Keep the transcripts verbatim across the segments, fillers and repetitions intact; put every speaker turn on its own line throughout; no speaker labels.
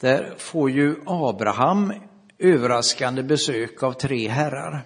Där får ju Abraham överraskande besök av tre herrar.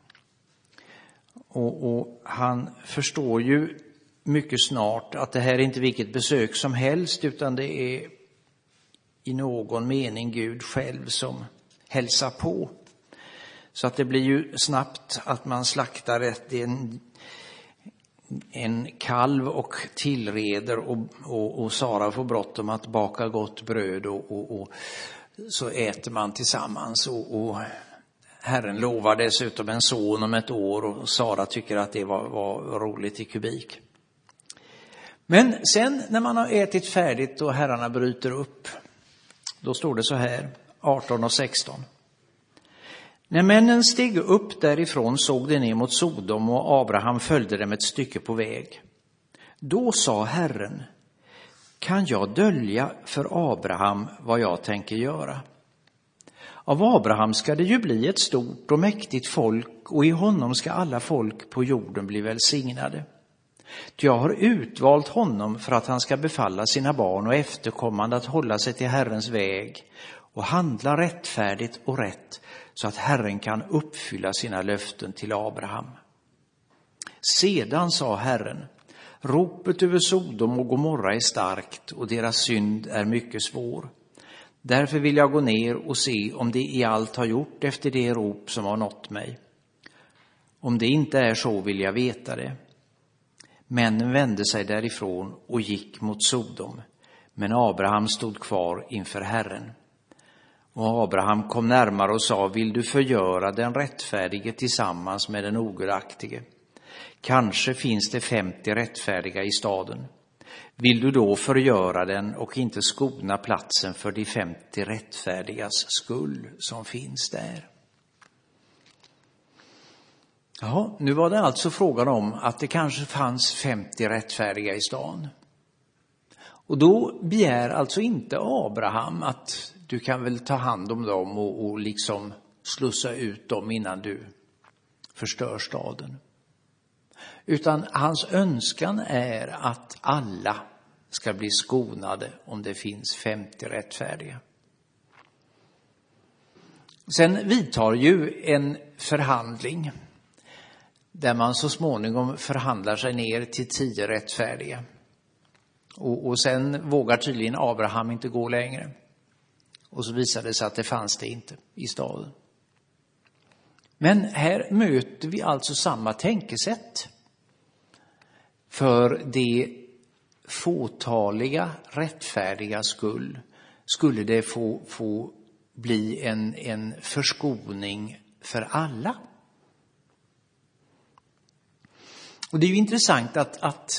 Och, och han förstår ju mycket snart att det här är inte vilket besök som helst, utan det är i någon mening Gud själv som hälsar på. Så att det blir ju snabbt att man slaktar ett, en, en kalv och tillreder och, och, och Sara får bråttom att baka gott bröd och, och, och så äter man tillsammans och, och Herren lovar dessutom en son om ett år och Sara tycker att det var, var roligt i kubik. Men sen när man har ätit färdigt och herrarna bryter upp, då står det så här, arton och sexton. När männen steg upp därifrån såg de ner mot Sodom och Abraham följde dem ett stycke på väg. Då sa Herren, kan jag dölja för Abraham vad jag tänker göra? Av Abraham ska det ju bli ett stort och mäktigt folk och i honom ska alla folk på jorden bli välsignade. Jag har utvalt honom för att han ska befalla sina barn och efterkommande att hålla sig till Herrens väg och handla rättfärdigt och rätt så att Herren kan uppfylla sina löften till Abraham. Sedan sa Herren, ropet över Sodom och Gomorra är starkt och deras synd är mycket svår. Därför vill jag gå ner och se om det i allt har gjort efter det rop som har nått mig. Om det inte är så vill jag veta det. Männen vände sig därifrån och gick mot Sodom, men Abraham stod kvar inför Herren. Och Abraham kom närmare och sa, vill du förgöra den rättfärdige tillsammans med den ogudaktige? Kanske finns det femtio rättfärdiga i staden. Vill du då förgöra den och inte skona platsen för de femtio rättfärdigas skull som finns där? Ja, nu var det alltså frågan om att det kanske fanns femtio rättfärdiga i stan. Och då begär alltså inte Abraham att du kan väl ta hand om dem och, och liksom slussa ut dem innan du förstör staden. Utan hans önskan är att alla ska bli skonade om det finns femtio rättfärdiga. Sen vidtar ju en förhandling där man så småningom förhandlar sig ner till tio rättfärdiga. Och, och sen vågar tydligen Abraham inte gå längre. Och så visade det sig att det fanns det inte i staden. Men här möter vi alltså samma tänkesätt. För det fåtaliga rättfärdiga skull skulle det få, få bli en, en förskoning för alla. Och det är ju intressant att, att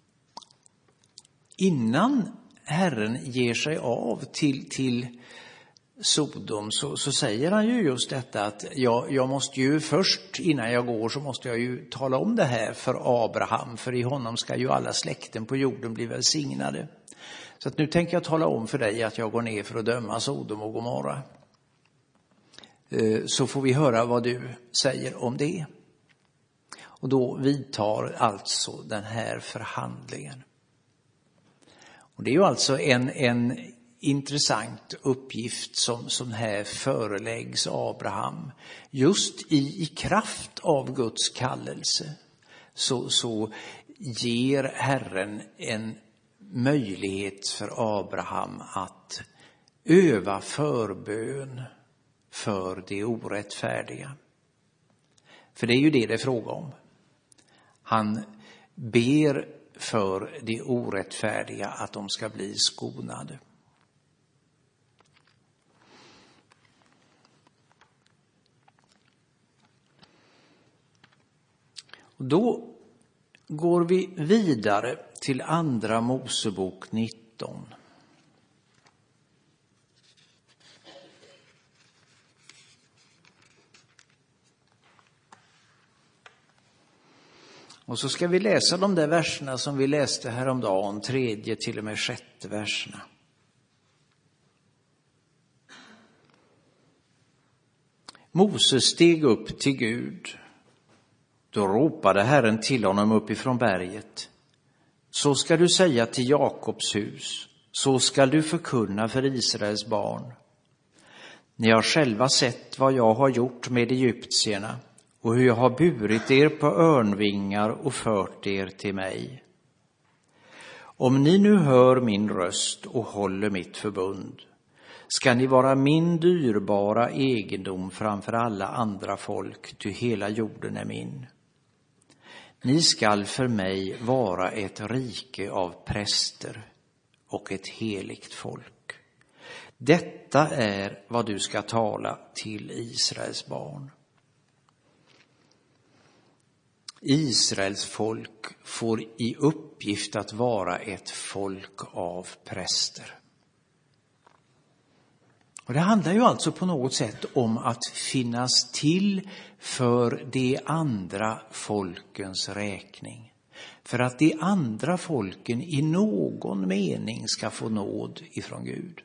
innan Herren ger sig av till, till Sodom så, så säger han ju just detta att jag, jag måste ju först innan jag går så måste jag ju tala om det här för Abraham, för i honom ska ju alla släkten på jorden bli välsignade. Så att nu tänker jag tala om för dig att jag går ner för att döma Sodom och Gomorra. Så får vi höra vad du säger om det. Och då vidtar alltså den här förhandlingen. Och det är ju alltså en, en intressant uppgift som, som här föreläggs Abraham. Just i, i kraft av Guds kallelse så, så ger Herren en möjlighet för Abraham att öva förbön för det orättfärdiga. För det är ju det det är fråga om. Han ber för det orättfärdiga att de ska bli skonade. Och då går vi vidare till andra Mosebok nitton. Och så ska vi läsa de där verserna som vi läste häromdagen, tredje till och med sjätte verserna. Moses steg upp till Gud. Då ropade Herren till honom uppifrån berget. Så ska du säga till Jakobs hus, Så skall du förkunna för Israels barn. Ni har själva sett vad jag har gjort med egyptierna och hur jag har burit er på örnvingar och fört er till mig. Om ni nu hör min röst och håller mitt förbund, ska ni vara min dyrbara egendom framför alla andra folk, ty hela jorden är min. Ni skall för mig vara ett rike av präster och ett heligt folk. Detta är vad du ska tala till Israels barn. Israels folk får i uppgift att vara ett folk av präster. Och det handlar ju alltså på något sätt om att finnas till för de andra folkens räkning. För att de andra folken i någon mening ska få nåd ifrån Gud.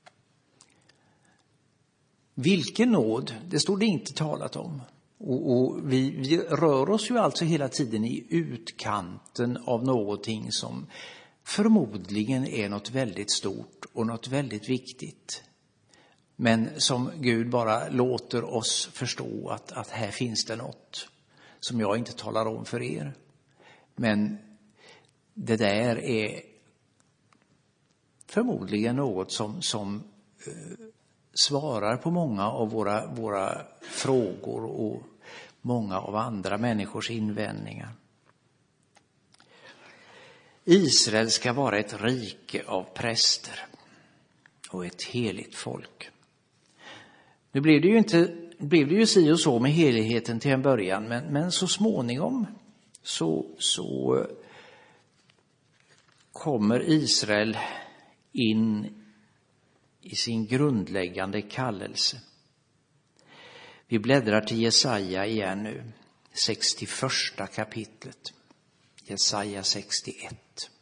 Vilken nåd, det står det inte talat om. Och, och vi, vi rör oss ju alltså hela tiden i utkanten av någonting som förmodligen är något väldigt stort och något väldigt viktigt. Men som Gud bara låter oss förstå att, att här finns det något som jag inte talar om för er. Men det där är förmodligen något som, som eh, svarar på många av våra, våra frågor och många av andra människors invändningar. Israel ska vara ett rike av präster och ett heligt folk. Nu blev det ju inte blev det ju si och så med heligheten till en början, men, men så småningom så, så kommer Israel in i sin grundläggande kallelse. Vi bläddrar till Jesaja igen nu, sextioförsta kapitlet. Jesaja sextioett.